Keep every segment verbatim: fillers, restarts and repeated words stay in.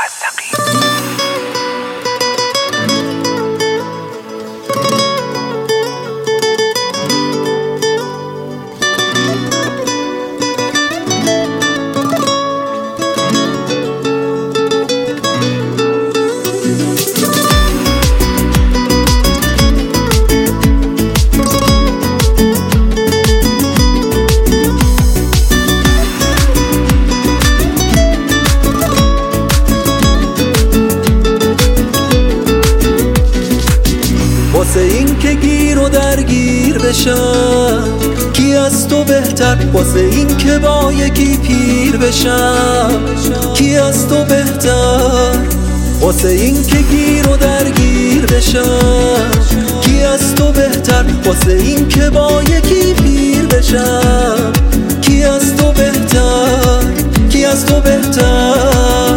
واسه این که گیر و درگیر بشم کی از تو بهتر، واسه این که با یکی پیر بشم کی از تو بهتر، واسه این که گیر و درگیر بشم کی از تو بهتر، واسه این که با یکی پیر بشم کی از تو بهتر، کی از تو بهتر.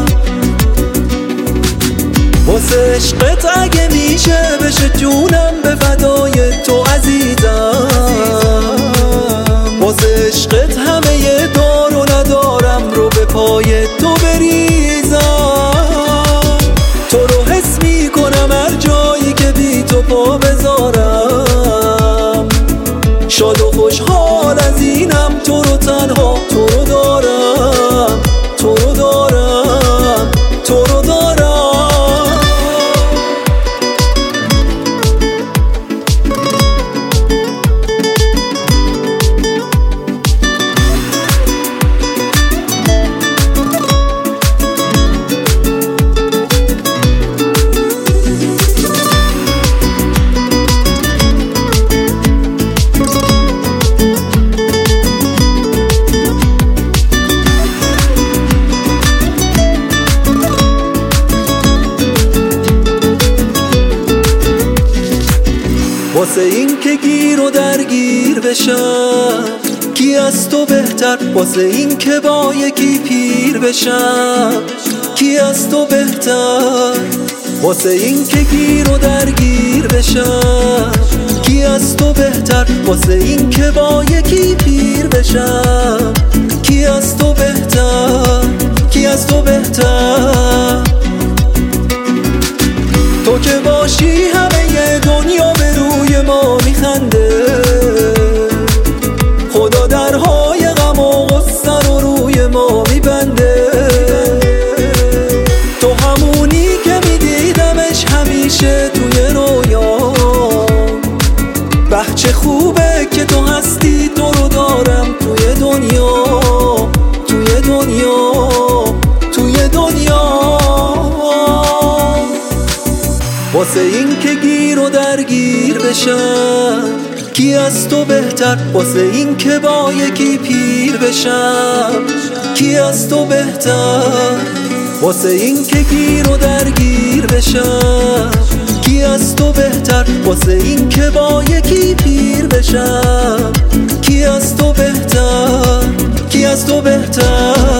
واسه عشقت اگه میشه بشه جونم به فدای تو عزیزم، واسه عشقت همه ی دار و ندارم رو به پای تو بریزم. تو رو حس میکنم هر جایی که بی تو پا بذارم، شاد و خوشحال از اینم تو رو تنها تو رو دارم، تو رو دارم، تو رو دارم. واسه این که گیر و درگیر بشم کی از تو بهتر، واسه این که با یکی پیر بشم کی از تو بهتر، واسه این که گیر و درگیر بشم کی از تو بهتر، واسه این که با یکی پیر بشم کی از تو بهتر، کی از تو بهتر. تو که باشی همه ی دنیا به روی ما میخنده، خدا درهای غم و غصه رو روی ما میبنده. تو همونی که میدیدمش همیشه توی رویا، بچه خوبه که تو هستی تو رو دارم توی دنیا، توی دنیا، توی دنیا. واسه این که گیر و درگیر بشم کی از تو بهتر، واسه این که با یکی پیر بشم کی از تو بهتر، واسه این که گیر و درگیر بشم کی از تو بهتر، واسه این که با یکی پیر بشم کی از تو بهتر، کی از تو بهتر.